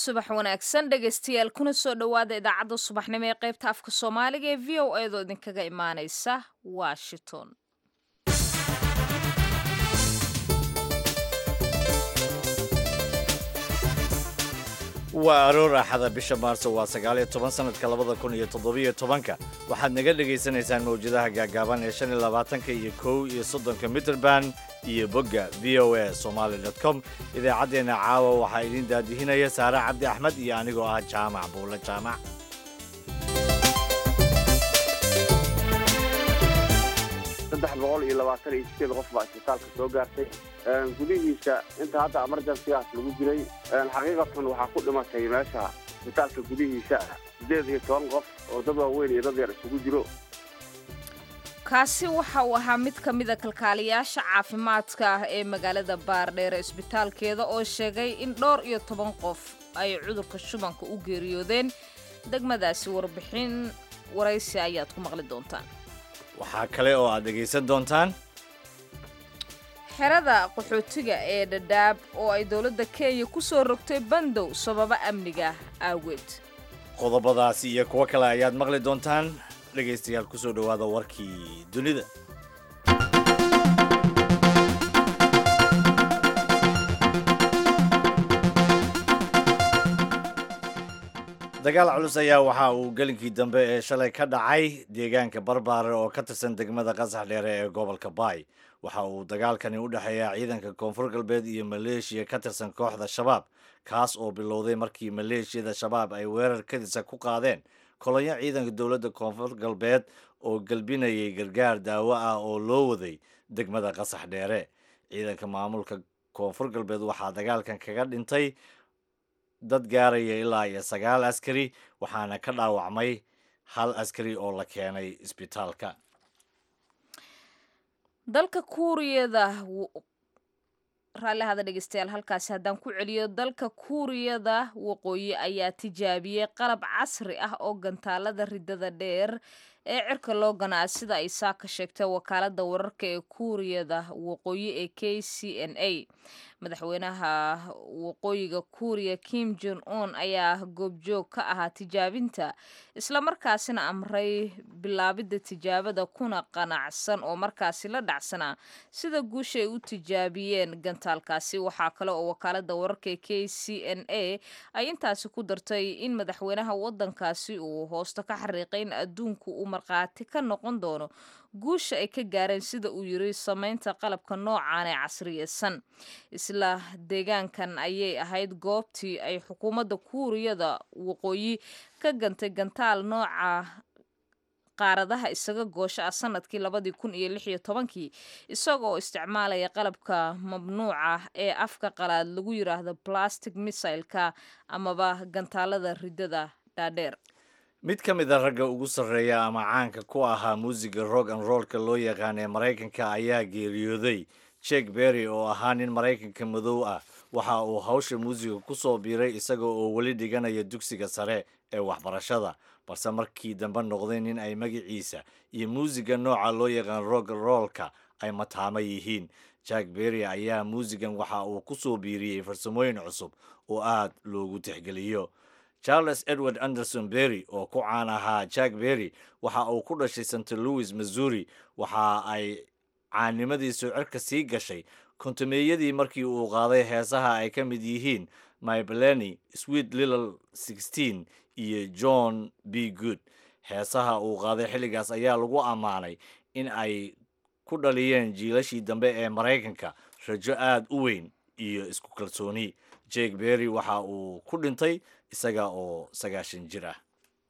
subax wanaagsan dhegaystayaal kuna soo dhowaada idaacadda subaxnimo ee qaybta afka soomaaliga ee v o eedoo idinkaga imaanaysa washington. waa aroor axada bisha maarso waa 19 sanadka 2017 waxaad naga dhegaysanaysaan mawjadaha gaagaaban ee 25 iyo 1 iyo 30 mitrband iyo bogga voasomali.com. idaacaddeenna caawa waxaa idin daadihinaya saare cabdi axmed iyo anigoo ah jaamac buulle jaamac. qof baa isbitaalka soo gaartay gudihiisa inta hadda emergency-gaas lagu jiray xaqiiqatan waxaa ku dhimatay meesha isbitaalka gudihiisa 18 qof oo dad waaweyn iyo dad yar isugu jiro. kaasi waxa uu ahaa mid ka mid a kalkaaliyaasha caafimaadka ah ee magaalada baardheere isbitaalkeeda oo sheegay in dhowr iyo 10 qof ay cudurka shubanka u geeriyoodeen degmadaasi. warbixin waraysi ayaad ku maqli doontaan. waxaa kale oo aad dhegaysan doontaan xerada qaxootiga ee dhadhaab oo ay dowladda Kenya ku soo rogtay bandow sababa amniga awgeed. qodobadaasi iyo kuwo kale ayaad maqli doontaan. dhegaystayaal ku soo dhowaada warkii dunida. dagaal culus ayaa waxa uu gelinkii dambe ee shalay ka dhacay deegaanka barbaare oo ka tirsan degmada qasax dheere ee gobolka baay. waxa uu dagaalkani u dhexeeyaa ciidanka koonfur galbeed iyo maleeshiya ka tirsan kooxda shabaab, kaas oo bilowday markii maleeshiyada shabaab ay weerar kadisa ku qaadeen kolonyo ciidanka dowladda koonfur galbeed oo galbinayay gargaar daawo ah oo loo waday degmada qasax dheere. ciidanka maamulka koonfur galbeed waxaa dagaalkan kaga dhintay dad gaaraya ilaa iyo 9 askari, waxaana ka dhaawacmay 1 askari oo la keenay isbitaalka. dalka kuuriyada raalli hada dhegeystayaal halkaasi haddaan ku celiyo dalka kuuriyada waqooyi ayaa tijaabiyey qalab casri ah oo gantaalada ridada dheer ee cirka loo ganaa sida ay saaka sheegtay wakaalada wararka ee kuuriyada waqooyi ee KCNA. madaxweynaha waqooyiga kuuriya Kim Jong Un ayaa goobjoog ka ahaa tijaabinta islamarkaasina amray bilaabidda tijaabada kuna qanacsan oo markaasi la dhacsanaa sida guusha ay u tijaabiyeen gantaalkaasi. waxaa kale oo wakaalada wararka ee KCNA ay intaasi ku dartay in madaxweynaha wadankaasi uu hoosta ka xariiqay in adduunku uu markhaati ka noqon doono guusha ay ka gaareen sida uu yiri samaynta qalabka noocaan ee casriyeysan. isla deegaankan ayay ahayd goobtii ay xukuumadda kuuriyada waqooyi ka gantay gantaal nooca qaaradaha isaga goosha ah sanadkii 2016 isagoo isticmaalaya qalabka mamnuuca ee afka qalaad lagu yiraahdo plastic missile-ka amaba gantaalada ridada dhaadheer. mid ka mid a ragga ugu sarreeya ama caanka ku ahaa muusiga rock and rollka loo yaqaan ee maraykanka ayaa geeriyooday. Chuck Berry oo ahaa nin maraykanka madow ah waxa uu hawsha muusiga ku soo biiray isaga oo weli dhiganaya dugsiga sare ee waxbarashada, balse markii dambe noqday nin ay magaciisa iyo muusiga nooca loo yaqaan rock and rollka ay mataama yihiin. Chuck Berry ayaa muusigan waxa uu ku soo biiriyey farsamooyin cusub oo aad loogu tixgeliyo. Charles Edward Anderson Berry oo ku caan ahaa Chuck Berry waxa uu ku dhashay St. Louis, Missouri. waxa ay caanimadiisu cirka sii gashay kontameeyadii markii uu qaaday heesaha ay ka mid yihiin My Bellany, Sweet Little 16 iyo John B. Good. heesaha uu qaaday xilligaas ayaa lagu ammaanay in ay ku dhaliyeen jiilashii dambe ee Maraykanka rajo aad u weyn iyo isku kalsooni. Chuck Berry waxa uu ku dhintay isaga oo 90 jir ah.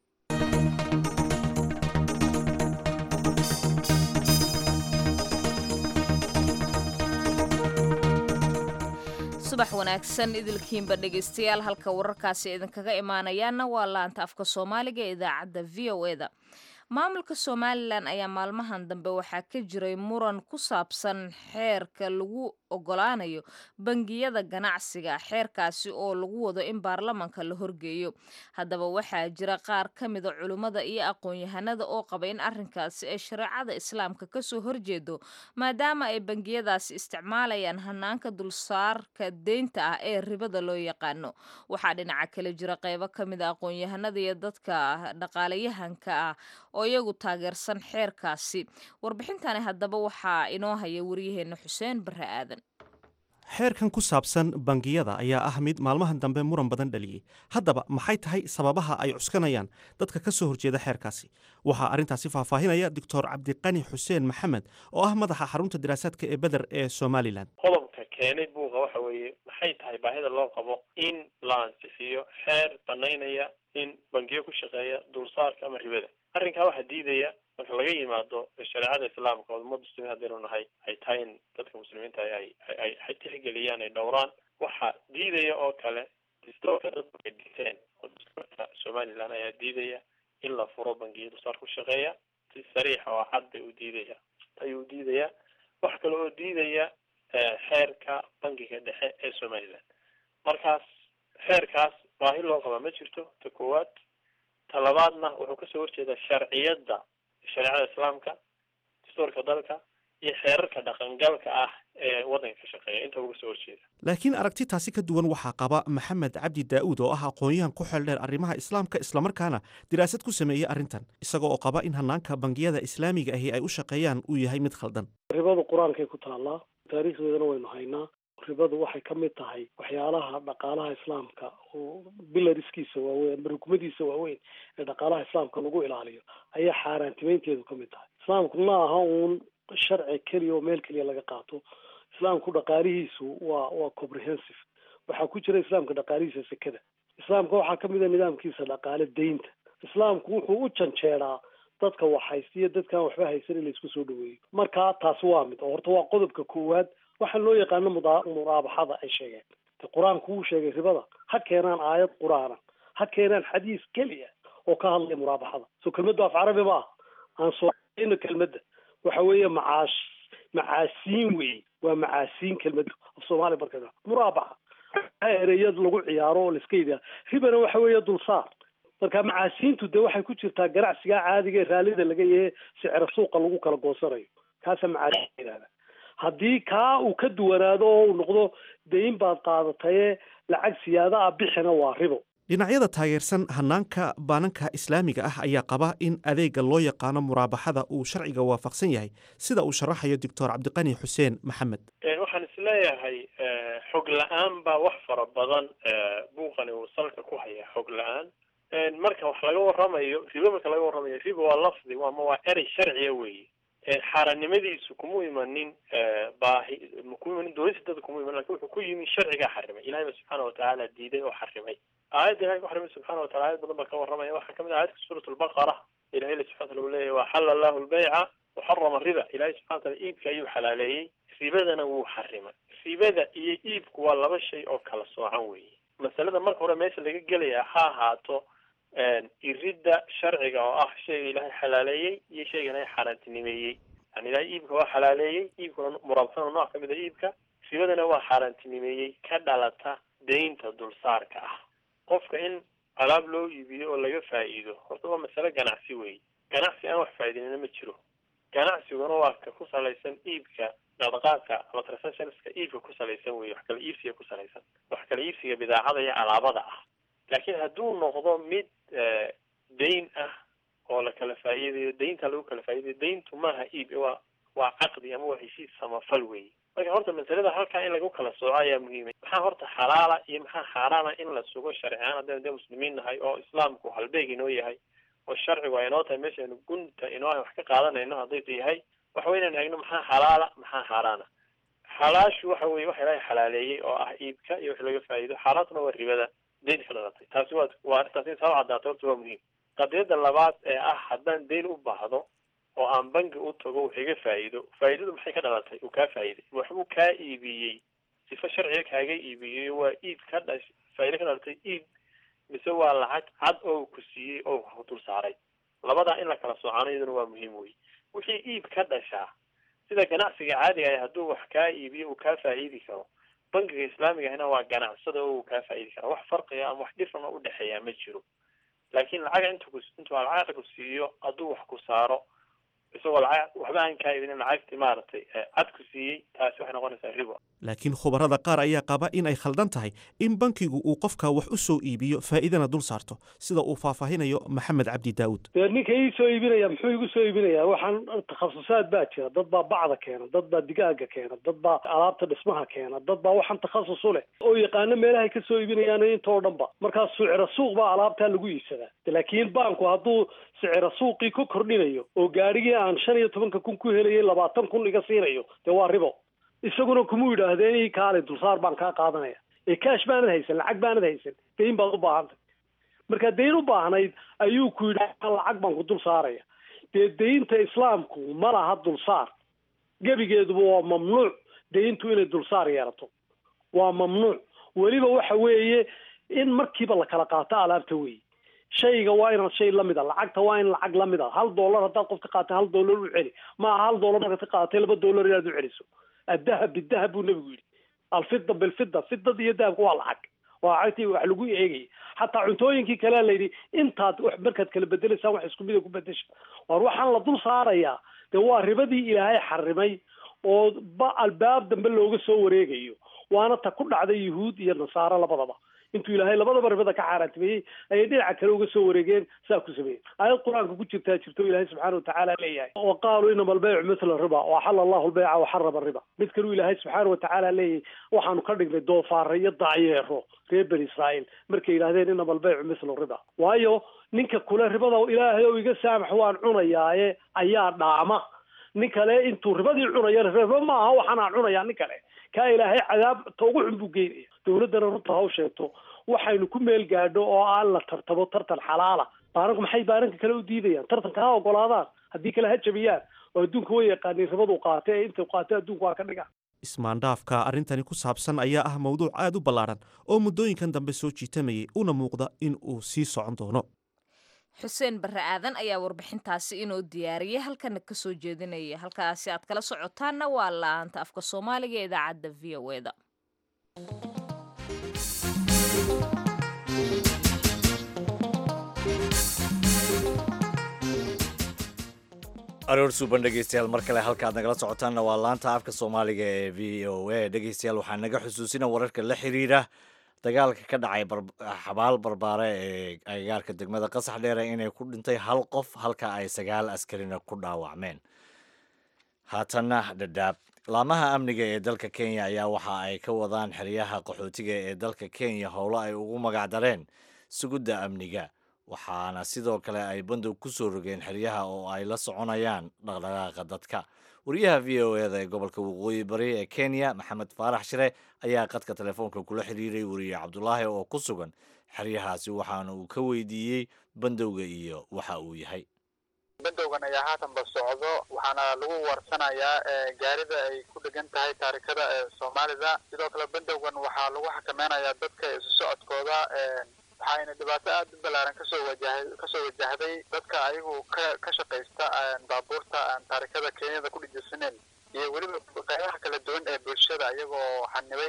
subax wanaagsan idilkiinba dhegaystayaal halka wararkaasi idinkaga imaanayaana waa laanta afka soomaaliga ee idaacadda v o e da. maamulka somalilan ayaa maalmahan dambe waxaa ka jiray muran ku saabsan xeerka lagu ogolaanayo bangiyada ganacsiga xeerkaasi oo lagu wado in baarlamanka la horgeeyo haddaba waxaa jira qaar ka mida culimmada iyo aqoon-yahanada oo qaba in arrinkaasi ay shareecada islaamka kasoo horjeedo maadaama ay bangiyadaasi isticmaalayaan hanaanka dulsaarka deynta ah ee ribada loo yaqaano waxaa dhinaca kale jira qeybo ka mida aqoon-yahanada iyo dadka dhaqaalayahanka ah oo iyagu taageersan xeerkaasi warbixintani haddaba waxaa inoo haya waryaheena xuseen barre aadan xeerkan ku saabsan bangiyada ayaa ah mid maalmahan dambe muran badan dhaliyey haddaba maxay tahay sababaha ay cuskanayaan dadka ka soo horjeeda xeerkaasi waxaa arrintaasi faahfaahinaya doctor cabdiqani xuseen maxamed oo ah madaxa xarunta diraasaadka ee beder ee somalilan qodobka keenay buuqa waxa weeye maxay tahay baahida loo qabo in la ansixiyo xeer banaynaya in bangiyo ku shaqeeya dulsaarka ama ribada arrinkaa waxaa diidaya marka laga yimaado shareecada islaamka oo ummad muslimiin haddaynu nahay ay tahay in dadka muslimiinta ay tixgeliyaan ay dhowraan waxaa diidaya oo kale dastuurka dadku ay dhigteen oo dastuurka somalilan ayaa diidaya in la furo bangiyo dulsaar ku shaqeeya si sariixa oo cad bay ayuu diidaya wax kale oo diidaya xeerka bangiga dhexe ee somalilan markaas xeerkaas baahi loo qaba ma jirto ta koowaad talabaadna wuxuu kasoo horjeedaa shareecada islaamka dastuurka dalka iyo xeerarka dhaqangalka ah ee waddanka ka shaqeeya inta uga soo horjeeda laakiin aragti taasi ka duwan waxaa qaba maxamed cabdi daa'uud oo ah aqoon-yahan ku xeel dheer arrimaha islaamka islamarkaana diraasad ku sameeyey arrintan isaga oo qaba in hanaanka bangiyada islaamiga ahi ay u shaqeeyaan uu yahay mid khaldan ribadu qur-aankay ku taallaa taariikhdeedana waynu haynaa ribadu waxay ka mid tahay waxyaalaha dhaqaalaha islaamka oo bilariskiisa waaweyn ama rukumadiisa waaweyn ee dhaqaalaha islaamka lagu ilaaliyo ayaa xaaraantimeynteedu ka mid tahay islaamku ma aha uun sharci keliya oo meel keliya laga qaato islaamku dhaqaalihiisu waa comprehensive waxaa ku jira islaamka dhaqaalihiisa sekada islaamka waxaa ka mid a nidaamkiisa dhaqaale deynta islaamku wuxuu u janjeeraa dadka wax haysta iyo dadkaan waxba haysan in la isku soo dhaweeyo marka taasi waa mid oo horta waa qodobka koowaad waxaa loo yaqaano muraabaxada ay sheegeen qur-aanku wuu sheegay ribada ha keenaan aayad qur-aana ha keenaan xadiis keliya oo ka hadlaya muraabaxada soo kelmaddu af carabi ma ah aan soono kelmadda waxa weeye macaasiin wey waa macaasiin kelmaddu af soomaaliya marka muraabaxa ereyad lagu ciyaaro oo laiska yidhaha ribana waxa weeye dulsaar marka macaasiintu dee waxay ku jirtaa ganacsigaa caadiga ee raallida laga yahe sicra suuqa lagu kala goosanayo kaasa macaasiin yidhahda haddii kaa uu ka duwanaado oo uu noqdo dayn baad qaadataye lacag siyaada ah bixina waa ribo dhinacyada taageersan hanaanka baananka islaamiga ah ayaa qaba in adeega loo yaqaano muraabaxada uu sharciga waafaqsan yahay sida uu sharaxayo doctor cabdiqani xuseen maxamed waxaan isleeyahay xog la-aan baa wax fara badan buuqani uu salka ku haya xog la-aan marka wax laga waramayo ribo marka laga warramayo ribo waa lafdi waa erey sharciya weeye xaaraannimadiisu kuma imanin baahi kuma imanin doonista dadka kuma imanin lakin wuxuu ku yimi sharcigaa xarimay ilahay ba subxaana watacaala diiday oo xarimay aayadda ilahay ku xarimay subxana watacala aayad badan baa ka warramaya waxaa kamid ah aayadka suurat albaqara ilahay la subxana wataala uu leeyahy waxalla allahu albayca waxarama riba ilahay subxana wataala iibka ayuu xalaaleeyey ribadana wuu xarimay ribada iyo iibku waa laba shay oo kala soocan weeye masalada marka hore meesha laga gelaya ha ahaato iridda sharciga oo ah shayga ilaahay xalaaleeyey iyo shayga ilaahay xaaraantinimeeyey yani ilaahay iibka waa xalaaleeyey iibkuna muraabaxaduna nooc kamid a iibka ribadana waa xaaraantinimeeyey ka dhalata deynta dulsaarka ah qofka in alaab loo iibiyo oo laga faa'iido horta waa masale ganacsi weeye ganacsi aan wax faa'iidinina ma jiro ganacsiguna waa ka ku salaysan iibka dhaqdhaqaaqka ama transactionska iibka ku salaysan weeye wax kala iibsiga ku salaysan wax kala iibsiga bidaacada iyo alaabada ah laakiin hadduu noqdo mid dayn ah oo la kala faa'iidayo daynta lagu kala faa'iidayo dayntu maaha iib waa caqdi ama waa heshiis samafal weeye marka horta masalada halkaa in lagu kala sooco ayaa muhiimay maxaa horta xalaala iyo maxaa xaaraana in la sugo sharciaan haddaynu dee muslimiin nahay oo islaamku halbeeg inoo yahay oo sharcigu ay inoo tahay meeshaynu gunta inoo wax ka qaadanayno haddaytu yahay waxa wey inaynu eegno maxaa xalaala maxaa xaaraana xalaashu waxa weye waxa ilaahay xalaaleeyey oo ah iibka iyo wax laga faa'iido xaaraantuna waa ribada dayn ka dhalatay taasi waa arrintaas in saa cadaato horta waa muhiim qadiyada labaad ee ah haddaan dayn u baahdo oo aan bangi u tago wax iga faa'iido faa'iidadu maxay ka dhalatay uu kaa faa'iiday waxbuu kaa iibiyey sifa sharciga kaaga iibiyey waa iib ka dhash faa'iido ka dhalatay iib mise waa lacag cad oo ku siiyey oo ku dul saaray labadaa in la kala soocano iyaduna waa muhiim wey. wixii iib ka dhashaa sida ganacsiga caadiga ah hadduu wax kaa iibiyo uu kaa faa'iidi karo, bangiga islaamiga ahna waa ganacsada oo uu kaa faa'iidi kara. wax farqiga ama wax dhifan oo udhexeeya ma jiro. laakiin lacag intuu lacag ku siiyo hadduu wax ku saaro isagoo lacag waxba aan kaa iibinin lacagtii maaragtay cad ku siiyey, taasi waxay noqonaysaa ribo. laakiin khubarada qaar ayaa qaba in ay khaldan tahay in bankigu uu qofka wax u soo iibiyo faa'iidana dul saarto, sida uu faahfaahinayo maxamed cabdi daawud. dee ninka ii soo iibinaya muxuu igu soo iibinayaa? waxaan takhasusaad baa jira, dad baa bacda keena, dad baa digaaga keena, dad baa alaabta dhismaha keena, dad baa waxaan takhasus u leh oo yaqaano meelahay ka soo iibinayaan intoo dhan ba. markaas sicira suuq baa alaabtaa lagu iibsadaa. laakiin banku hadduu sicira suuqii ku kordhinayo oo gaarigii aan 15 kun ku helayay 20 kun iga siinayo, dee waa ribo. isaguna kuma yidhaahdeen ii kaale dulsaar baan kaa qaadanaya, kaash baanad haysan, lacag baanad haysan, deyn baad u baahantay. markaa deyn u baahnayd ayuu ku yidhi lacag baan ku dul saaraya. dee deynta islaamku ma laha dulsaar, gebigeeduba waa mamnuuc deyntu inay dulsaar yeelato, waa mamnuuc. weliba waxa weeye in markiiba la kala qaato alaabta weeye. shayga waa inaad shay lamid a, lacagta waa in lacag lamid a. $1 haddaad qof ka qaatay $1 u celi, maaha $1 markaad ka qaatay $2 inaad u celiso. الذهب بالذهب والنبي يقول الفضة بالفضة، فضة iyo dahabku waa lacag, waa lacagtii wax lagu eegay. xataa cuntooyinkii kale la yidhi intaad markaad kala bedelaysaa wax isku mid ku bedesha. war waxaan la dul saarayaa dee waa ribadii ilaahay xarimay oo albaab dambe looga soo wareegayo, waana ta ku dhacday yuhuud iyo nasaaro labadaba. intuu ilaahay labadaba ribada ka xaaraantimeeyey ayay dhinaca kale uga soo wareegeen, saa ku sameeyeen. aayad qur-aanka ku jirto ilaahay subxaana watacaala leeyahay waqaaluu inama albaycu mithla riba waxala allahu albayca waxarama riba. mid kaluu ilaahay subxaana watacaala leeyahay waxaanu ka dhignay doofaare iyo dacyeero reer bani israa'iil markay yidhahdeen inama albaycu mithla riba. waayo ninka kule ribada ilaahay oo iga saamax waan cunayaaye ayaa dhaama nin kale intuu ribadii cunaya riba ma aha waxaan aan cunayaa nin kale kaa ilaahay cadaab toogu xun buu geynaya. dowladdana runta ha u sheegto waxaynu ku meel gaadho oo aan la tartamo tartan xalaala. baaranku maxay baaranka kale u diidayaan? tartanka ha ogolaadaan, haddii kale ha jabiyaan. oo adduunka way yaqaaniin ribadu qaatay ee inta qaatay adduunku waa ka dhiga. ismaandhaafka arrintani ku saabsan ayaa ah mawduuc aad u ballaaran oo muddooyinkan dambe soo jiitamayay una muuqda in uu sii socon doono. xuseen barre aadan ayaa warbixintaasi inoo diyaariyay halkana ka soo jeedinaya. halkaasi aad kala socotaanna waa laanta afka soomaaliga ee idaacadda VOA-da. aroor suuban dhegeystayaal mar kale halka aad nagala socotaanna waa laanta afka soomaaliga ee v o a. dhegeystayaal waxaa naga xusuusina wararka la xiriira dagaalka ka dhacay xabaal barbaare ee agagaarka degmada qasax dheere inay ku dhintay 1 qof halka ay 9 askarina ku dhaawacmeen. haatanna dhadhaab laamaha amniga ee dalka Kenya ayaa waxa ay ka wadaan xeryaha qaxootiga ee dalka Kenya howlo ay ugu magac dareen sugidda amniga, waxaana sidoo kale ay bandow ku soo rogeen xeryaha oo ay la soconayaan dhaqdhaqaaqa dadka. wariyaha VOA-da ee gobolka waqooyi bari ee Kenya Maxamed Faarax Shire ayaa qadka telefoonka kula xiriiray wariye Cabdulaahi oo ku sugan xeryahaasi, waxaana uu ka weydiiyey bandowga iyo waxa uu yahay. bandowgan ayaa haatanba socdo, waxaana lagu warsanayaa gaarida ay ku dhegan tahay taarikada Soomaalida. sidoo kale bandowgan waxaa lagu xakameynayaa dadka isu socodkooda, waxayna dhibaato aad u ballaaran kasoo wajahday dadka ayagu ka shaqaysta baabuurta taarikada Kenyada ku dhijisaneen iyo weliba qaybaha kala duwan ee bulshada iyagoo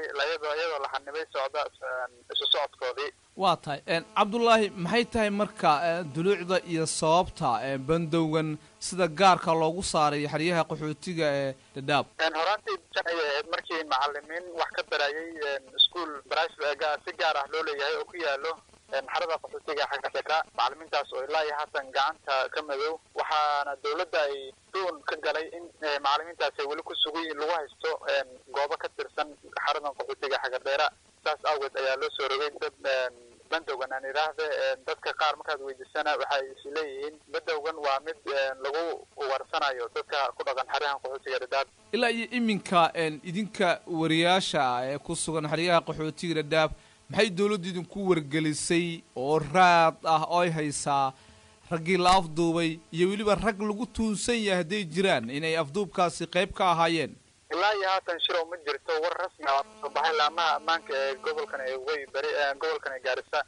la xanibay socda isu socodkoodii. waa tahay Cabdulaahi, maxay tahay marka duluucda iyo sababta bandowgan sida gaarka loogu saaray xeryaha qaxootiga ee Dadaab? horaantii ay ahayd markii macallimiin wax ka barayay iskuul private si gaar ah loo leeyahay oo ku yaalo xarada qaxootiga xagga macallimiintaas oo ilaa iyo haatan gacanta ka madow, waxaana dowladda ay doon ka galay in macallimiintaas ay weli ku sugan lagu haysto goobo ka tirsan xarada qaxootiga xagga dheera. saas awgeed ayaa loo soo rogay dad bandowgan aan idhaahde dadka qaar markaad weydiisana waxay is leeyihiin bandowgan waa mid lagu warsanayo dadka ku dhaqan xeryaha qaxootiga Dadaab. ilaa iyo iminka idinka wariyaasha ee ku sugan xeryaha qaxootiga Dadaab maxay dawladdu idinku wargelisay oo raad ah oo ay haysaa raggii la afduubay iyo weliba rag lagu tuunsan yahay hadday jiraan inay afduubkaasi qayb ka ahaayeen? ilaa iyo haatan shiro ma jirto war rasmi ah oo soo baxay laamaha ammaanka ee gobolkan ee Waqooyi Bari gobolkan ee Gaarisa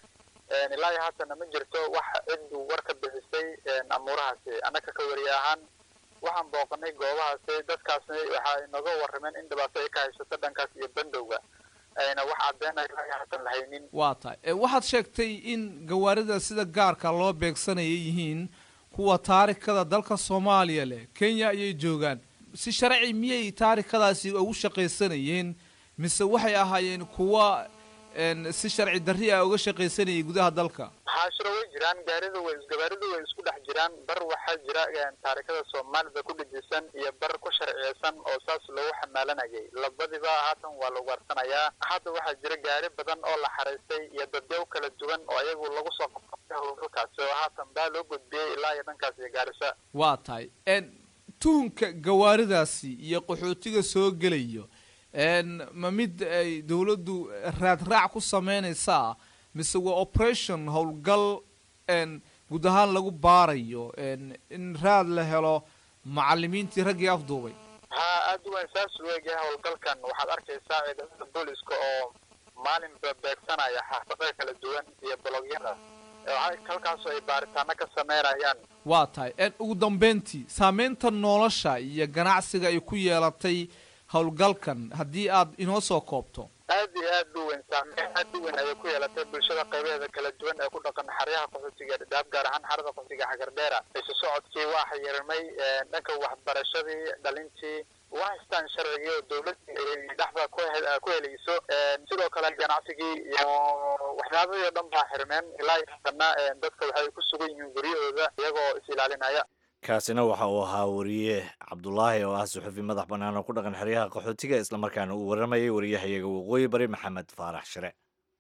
ilaa iyo haatana ma jirto wax ciddu war ka bixisay amuurahaasi annaka ka wariye ahaan waxaan booqanay goobahaasi dadkaasna waxa inooga warrameen in dhibaato ay ka haysato dhankaas iyo bandowga ayna wax caddeyn ay ilaa iyo haatan lahaynin. waa tahay waxaad sheegtay in gawaarida sida gaarka loo beegsanaya yihiin kuwa taarikada dalka soomaaliya leh kenya ayay joogaan si sharci miyay taarikadaasi ugu shaqaysanayeen mise waxay ahaayeen kuwa si sharci darri ah uga shaqaysanayay gudaha dalka? xaashiro way jiraan gawaaridu way isku dhex jiraan bar waxaa jira taarikada soomaalida ku dhajisan iyo bar ku sharciyeysan oo saas loogu xamaalanayay labadiba haatan waa lagu warsanayaa. hadda waxaa jira gaari badan oo la xaraystay iyo dadyow kala duwan oo iyagu lagu soo qabtay howlgalkaasi oo haatan baa loo gudbiyey ilaa iyo dhankaas iyo gaarisa. waa tahay tuhunka gawaaridaasi iyo qaxootiga soo gelayo ma mid ay dawladdu raadraac ku samaynaysaa mise waa operation howlgal guud ahaan lagu baarayo in raad la helo macalimiintii raggii afduubay? ha aada u weyn saas u eegyahay howlgalkan waxaad arkaysaa ciidamada booliska oo maalinba beegsanaya xaafadaha kala duwan iyo bologyada halkaasoo ay baaritaano ka sameynayaan. waa tahay ugu dambeyntii saameynta nolosha iyo ganacsiga ay ku yeelatay howlgalkan haddii aad inoo soo koobto. aad iyo aad u weyn saameyn aad u weyn ayay ku yeelatay bulshada qaybaheeda kala duwan ee ku dhaqan xeryaha qaxootiga dhadhaab gaar ahaan xerada qaxootiga xagardheera. isu socodkii waa xayirmay dhanka waxbarashadii dhalintii waa haystaan sharcigii oo dawladda dhexda ku helayso sidoo kale ganacsigii iyo waxyaabahii oo dhan baa xirmeen ilaa haddana dadka waxay ku sugan yihiin guryahooda iyagoo is ilaalinaya. kaasina waxa uu ahaa wariye cabdulaahi oo ah suxufi madax bannaan oo ku dhaqan xeryaha qaxootiga islamarkaana uu warramayay wariyahayaga waqooyi bari maxamed faarax shire.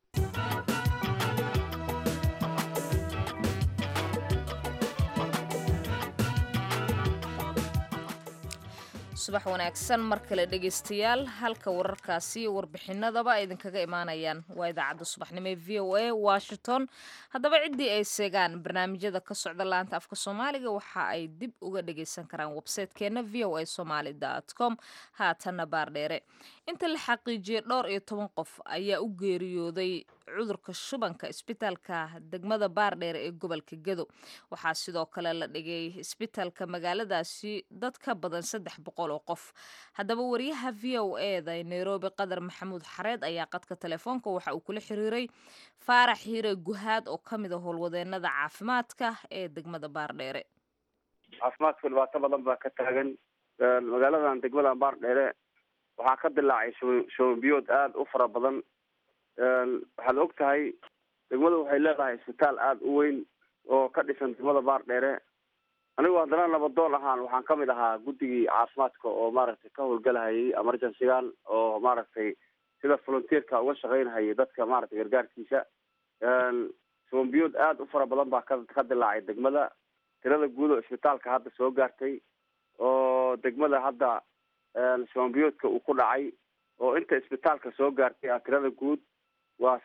subax wanaagsan mar kale dhegaystayaal halka wararkaasi iyo warbixinadaba ay idinkaga imaanayaan waa idaacadda subaxnimo ee v o a washington. haddaba ciddii ay seegaan barnaamijyada ka socda laanta afka soomaaliga waxa ay dib uga dhagaysan karaan websaytekeena v o a somaly com. haatanna baardheere inta la xaqiijiyey 12 qof ayaa u geeriyooday cudurka shubanka isbitaalka degmada baardheere ee gobolka gedo. waxaa sidoo kale la dhigay isbitaalka magaaladaasi dad ka badan 300 oo qof. haddaba wariyaha v o eda nairobi qadar maxamuud xareed ayaa qadka telefoonka waxa uu kula xiriiray faarax hiire guhaad oo ka mid ah howlwadeenada caafimaadka ee degmada baardheere. caafimaadku dhibaato badan baa ka taagan magaaladan degmada baardheere waxaa ka dilaacay shuban biyood aada u fara badan. waxaad og tahay degmadu waxay leedahay isbitaal aada u weyn oo ka dhisan degmada baardheere. anigu haddana nabadoon ahaan waxaan ka mid ahaa guddigii caafimaadka oo maaragtay ka howlgalahayay emergencygan oo maaragtay sida volunteerka uga shaqeynhayay dadka maaragtay gargaarkiisa. shuban biyood aada u fara badan baa ka dilaacay degmada. tirada guud oo isbitaalka hadda soo gaartay oo degmada hadda shuban biyoodka uu ku dhacay oo inta isbitaalka soo gaartay tirada guud waa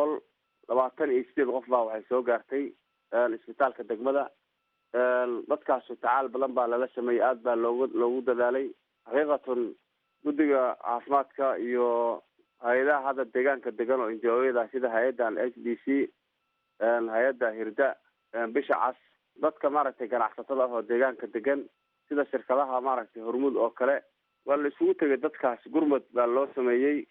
328 qof baa waxay soo gaartay isbitaalka degmada. dadkaasu tacaal badan baa lala sameeyey aada baa loogu dadaalay. xaqiiqatan guddiga caafimaadka iyo hay-adaha hadda deegaanka degan oo NGO-yada sida hay-adan HDC hay-adda hirda bisha cas dadka maaragtay ganacsatada ah oo deegaanka degan sida shirkadaha maaragtay hormuud oo kale waa la isugu tegay. dadkaas gurmud baa loo sameeyey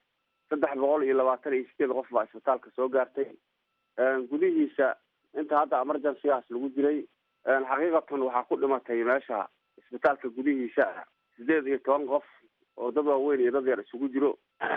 328 qof baa isbitaalka soo gaartay gudihiisa. inta hadda emergencygaas lagu jiray xaqiiqatan waxaa ku dhimatay meesha isbitaalka gudihiisa 18 qof oo dad waaweyn iyo dad yar isugu jiro.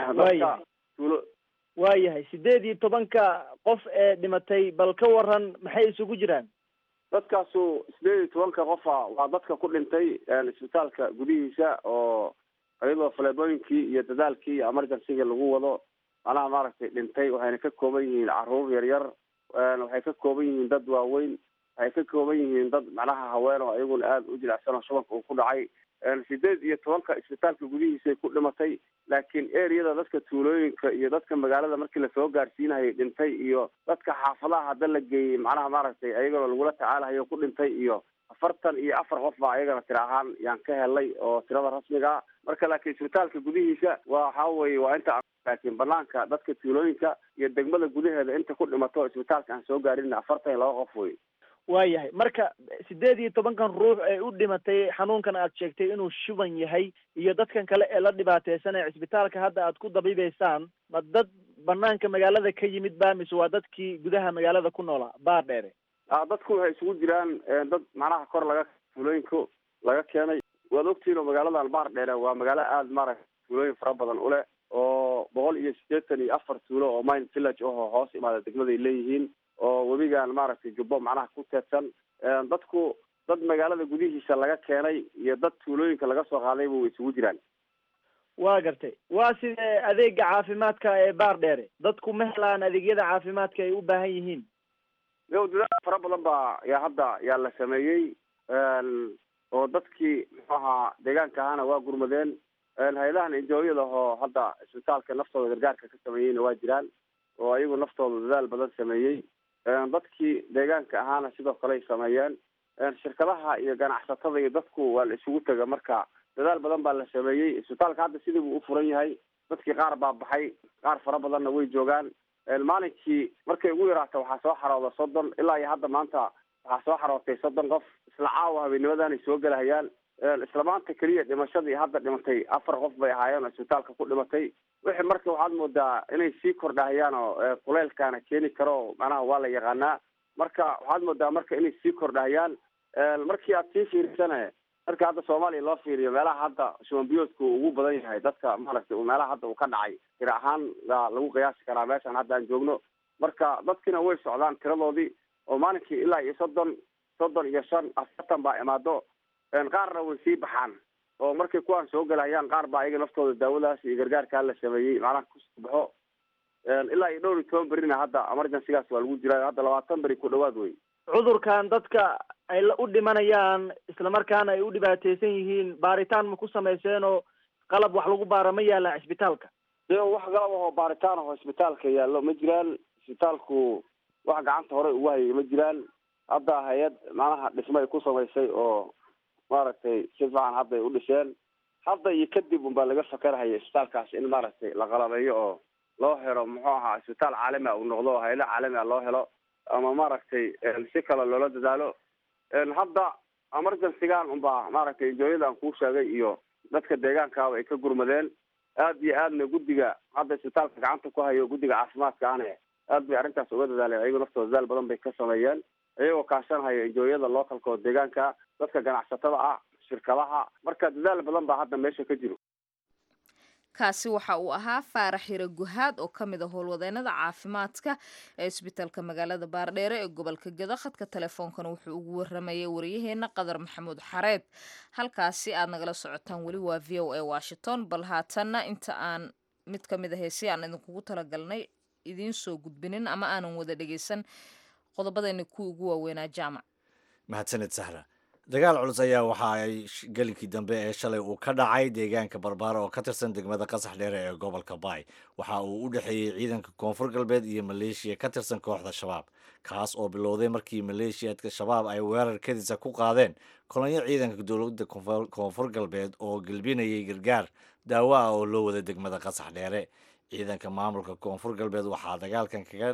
waayahay 18 qof ee dhimatay bal ka waran maxay isugu jiraan? dadkaasu 18 qofa waa dadka ku dhintay isbitaalka gudihiisa oo iyadoo faleebooyinkii iyo dadaalkii iyo emergencyga lagu wado macnaha maaragtay dhintay. waxayna ka kooban yihiin caruur yaryar, waxay ka kooban yihiin dad waaweyn, waxay ka kooban yihiin dad macnaha haween oo iyaguna aada u jilicsan oo shubanka uu ku dhacay. 18 isbitaalka gudihiisay ku dhimatay. laakiin ereyada dadka tuulooyinka iyo dadka magaalada markii lasoo gaarsiinayay dhintay iyo dadka xaafadaha hadda la geeyey macnaha maaragtay ayagana lagula tacaalahayo ku dhintay iyo 44 qof baa ayagana tira ahaan yaan ka helay oo tirada rasmiga. marka laakiin isbitaalka gudihiisa waxa weeye waa inta laakiin banaanka dadka tuulooyinka iyo degmada gudaheeda inta ku dhimato isbitaalka aan soo gaarin 42 qof wey. waayahay marka 18 ruux ee u dhimatay xanuunkan aad sheegtay inuu shuban yahay iyo dadkan kale ee la dhibaateysan ee cisbitaalka hadda aad ku dabiibeysaan ma dad banaanka magaalada ka yimid ba mise waa dadkii gudaha magaalada ku noolaa Baardheere? dadku waxay isugu jiraan dad macnaha kor laga tuulooyinka laga keenay. waad ogtihiin oo magaaladan Baardheere waa magaalo aad maaragtay tuulooyin fara badan u leh oo 184 tuulo oo mine village oo hoos imaada degmada ay leeyihiin oo webigan maaragtay jubbo macnaha ku teedsan. dadku dad magaalada gudihiisa laga keenay iyo dad tuulooyinka laga soo qaaday way isugu jiraan. waa gartay. waa sidee adeega caafimaadka ee Baardheere? dadku ma helaan adeegyada caafimaadka ay u baahan yihiin? dadaal fara badan baa yaa la sameeyey oo dadkii muxuu ahaa deegaanka ahana waa gurmadeen. hay-adahan NGO-yada oo hadda isbitaalka naftooda gargaarka ka sameeyeyna waa jiraan oo ayagu naftooda dadaal badan sameeyey. dadkii deegaanka ahaana sidoo kale ay sameeyeen. shirkadaha iyo ganacsatada iyo dadku waa la isugu taga marka dadaal badan baa la sameeyey. isbitaalka hadda sidii buu u furan yahay. dadkii qaar baa baxay, qaar fara badanna way joogaan. maalinkii markay ugu yaraata waxaa soo xarooda 30 ilaa iyo hadda maanta waxaa soo xarootay 30 qof. isla caawa habeennimadan ay soo galahayaan. isla maanta keliya dhimashadii hadda dhimatay 4 qof bay ahaayeen oo isbitaalka ku dhimatay. wixii marka waxaad moodaa inay sii kordhahayaan oo kuleylkaana keeni karo macnaha waa la yaqaanaa. marka waxaad moodaa marka inay sii kordhahayaan. markii aad sii fiirisana marka hadda Soomaaliya loo fiiriyo meelaha hadda shuban biyoodku ugu badan yahay dadka maaragtay meelaha hadda uu ka dhacay tiro ahaan lagu qiyaasi karaa meeshan hadda aan joogno. marka dadkina way socdaan tiradoodii oo maalinkii ilaa iyo 30 iyo 40 baa imaado. qaarna way sii baxaan oo markay kuwaan soo galahayaan qaar baa ayaga naftooda daawadaas iyo gargaarkaa la sameeyey macnaha kusoo baxo. ilaa iyo 12 berina hadda emergency-gaas waa lagu jiraa. hadda 20 beri ku dhawaad wey. cudurkan dadka ay u dhimanayaan islamarkaana ay u dhibaateysan yihiin baaritaan ma ku samayseen oo qalab wax lagu baara ma yaalaan cisbitaalka? wax qalab oo baaritaan oo isbitaalka yaallo ma jiraan. isbitaalku wax gacanta hore ugu hayay ma jiraan. hadda hay-ad macnaha dhismo ay ku samaysay oo maaragtay si fiican hadda ay u dhisheen. hadda iyo kadib unbaa laga fakarhaya isbitaalkaas in maaragtay la qalabeeyo oo loo helo muxuu ahaa isbitaal caalami ah uu noqdo oo hay'ado caalami ah loo helo ama maaragtay si kale loola dadaalo. hadda emergency-gan unbaa maaragtay NGO-yada aan kuu sheegay iyo dadka deegaankaaba ay ka gurmadeen. aad iyo aadna guddiga hadda isbitaalka gacanta ku hayo guddiga caafimaadka ahna aad bay arrintaas uga dadaaleen. ayago naftooda dadaal badan bay ka sameeyeen iyagoo kaashanhaya NGO-yada localka oo deegaanka, dadka ganacsatada ah, shirkadaha. marka dadaal badan baa hadda meesha ka jiro. kaasi waxa uu ahaa Faarax Hire Guhaad oo ka mid ah howlwadeenada caafimaadka ee isbitaalka magaalada Baardheere ee gobolka Gedo. khadka teleefoonkana wuxuu ugu waramayay wariyaheena Qadar Maxamuud Xareed. halkaasi aad nagala socotaan weli waa VOA Washington. bal haatanna inta aan mid ka mid ah heesi aan idinkugu talagalnay idiin soo gudbinin ama aanan wada dhegeysan qodobadayna kuwii ugu waaweynaa jaamac. mahadsanid Sahra. dagaal culus ayaa waxa ay galinkii dambe ee shalay uu ka dhacay deegaanka Barbaara oo ka tirsan degmada Qasax Dheere ee gobolka Baay. waxa uu u dhaxeeyay ciidanka Koonfur Galbeed iyo Maleeshiya ka tirsan kooxda Shabaab, kaas oo bilowday markii Maleeshiyadka Shabaab ay weerar kadisa ku qaadeen kolonyo ciidanka dowladda Koonfur Galbeed oo galbinayay gargaar daawo ah oo loo wada degmada Qasax Dheere. ciidanka maamulka Koonfur Galbeed waxaa dagaalkan kaga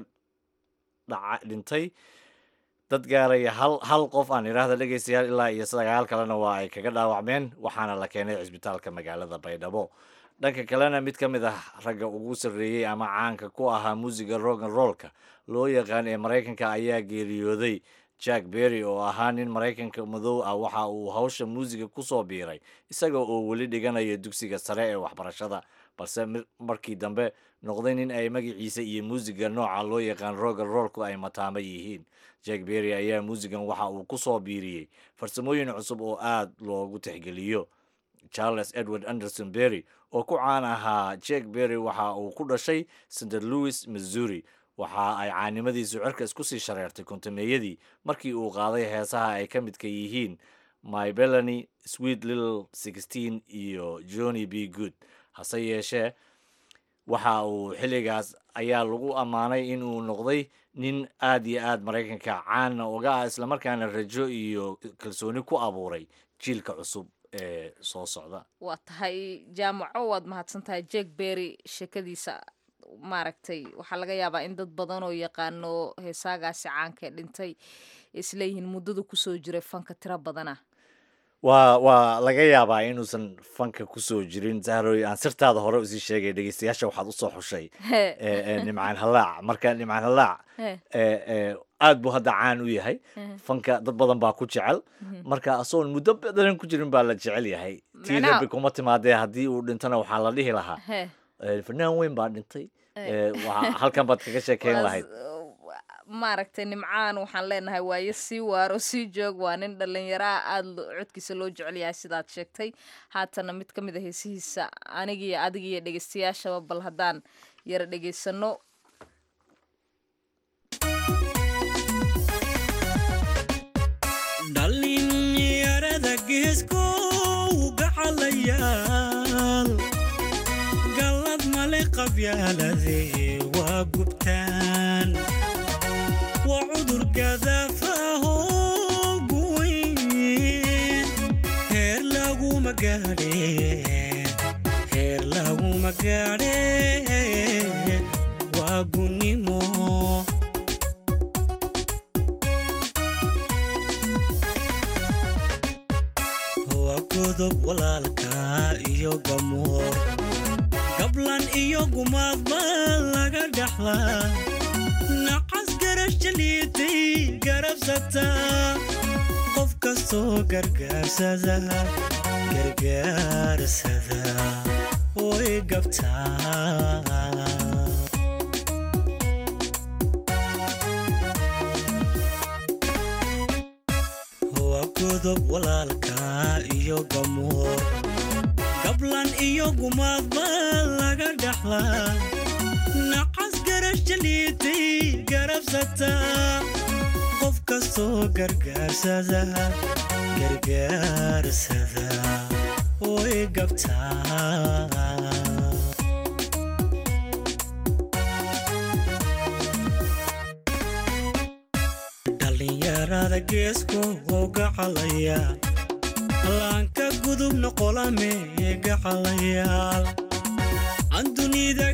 dhintay dad gaaraya hal qof aan iraahda dhegeystayaal ilaa iyo 9 kalena waa ay kaga dhaawacmeen waxaana la keenay cisbitaalka magaalada Baydhabo. dhanka kalena mid ka mid ah ragga ugu sarreeyay ama caanka ku ahaa muusiga rock and roll-ka loo yaqaan ee Mareykanka ayaa geeriyooday. Jack Berry oo ahaa nin Mareykanka madow ah waxa uu hawsha muusiga ku soo biiray isaga oo weli dhiganaya dugsiga sare ee waxbarashada, balse markii dambe noqday nin ay magaciisa iyo muusiga nooca loo yaqaan rock and roll-ku ay mataama yihiin. Jack Berry ayaa muusigan waxa uu ku soo biiriyey farsamooyin cusub oo aad loogu tixgeliyo. Charles Edward Anderson Berry oo ku caan ahaa Jack Berry waxa uu ku dhashay St. Louis, Missouri. waxa ay caanimadiisu cirka isku sii shareertay kontameeyadii markii uu qaaday heesaha ay ka midka yihiin My Bellany, Sweet Little 16 iyo Johnny B. Good. hase yeeshee waxa uu xilligaas ayaa lagu ammaanay in uu noqday nin aad iyo aad Mareykanka caan uga ah islamarkaana rajo iyo kalsooni ku abuuray jiilka cusub ee soo socda. waa tahay jaamaco waad mahadsan tahay Jack Berry sheekadiisa maaragtay waxaa laga yaabaa in dad badan oo yaqaano heesaagaasi caanka ee dhintay isleeyihiin muddada kusoo jiray fanka tiro badana waa laga yaabaa inuusan fanka kusoo jirin zahroy aan sirtaada hore usii sheegay dhegeystayaasha waxaad usoo xushay nimcaan halaac marka nimcaan halaac aad buu hadda caan u yahay fanka dad badan baa ku jecel marka asagoon muddo badan ku jirin baa la jecel yahay tii rabbi kuma timaadee haddii uu dhintana waxaa la dhihi lahaa fanaan weyn baa dhintay halkan baad kaga sheekeyn lahayd maaragtay nimcaan waxaan leenahay waayo sii waaro sii joog waa nin dhallinyaraa aada codkiisa loo jecel yahay sidaad sheegtay haatana mid ka mid a heesihiisa anigiiyo adigiiyo dhegeystayaashaba bal haddaan yara dhegeysano dhalinyarada geeskow gacalayaal galad male qabyaalade waa gubtaan waa cudur gadaafaho guweyn heer laguma gaadhe waa gunnimo godob walaalka iyo gamoor gablan iyo gumaad baa laga dhaxlaa nacas garash jaliitay garabsataa qof kastoo gargaarsada way gabtaa godob walaalka iyo gamoor gablan iyo gumaad baa laga dhaxlaa nacas garash jaliitay garabsataa qof kastoo gargaarsada way gabtaa dhalinyarada geesko gacalaya laanka gudubna qolame gacalayaal aan dunida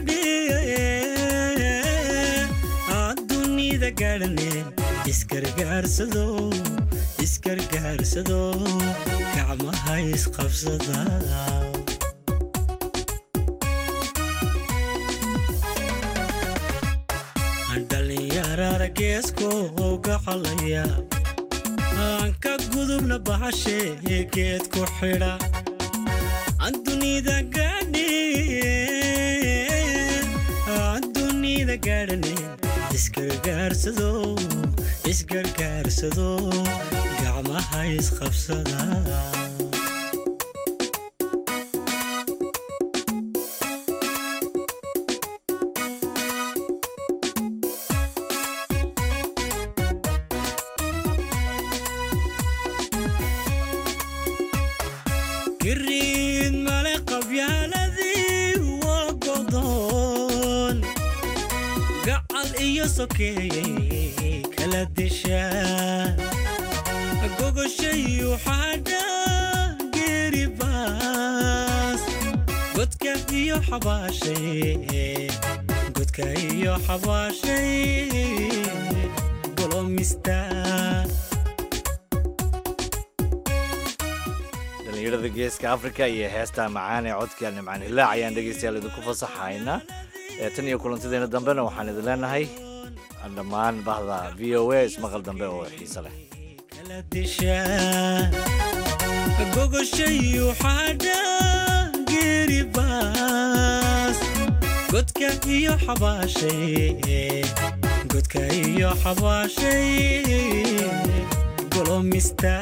gaadhane isgargaarsado gacmaha isqabsada dhalinyarada geesko gacalaya aan ka gudubna bahashe geed ku xidha aan dunida gaadhane isgargaarsado gacmaha isqabsada giriid male qabyaaladii waa godoon gacal iyo sokeeyey kala dishaa gogoshayu xadha geeribaas godka iyo xabaashay golomista dhalinyarada geeska afrika iyo heesta macaan ee codka nimcaan hilaac ayaan dhegeystayaal idinku fasaxaynaa tan iyo kulantideena dambena waxaan idin leenahay dhammaan bahda v o a ismaqal dambe oo xiise leh gogoshayu xadha geeribaas godka iyo xabaashay golomista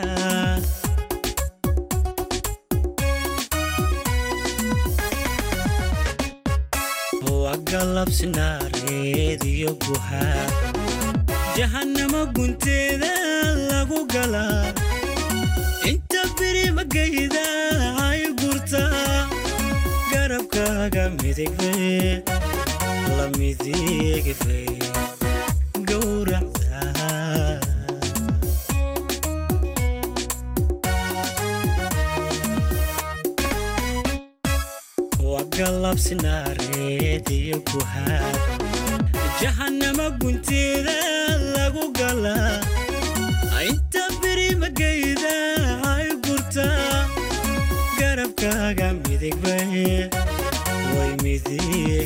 galabsinaareed iyo guhaa jahannamo gunteeda lagu galaa inta biri magayda ay gurtaa garabkaaga midigbe la midigbe gowracdaa galabsinaareed iyo guhaa jahannama gunteeda lagu galaa inta beri magayda ay gurtaa garabkaaga midig bay way midig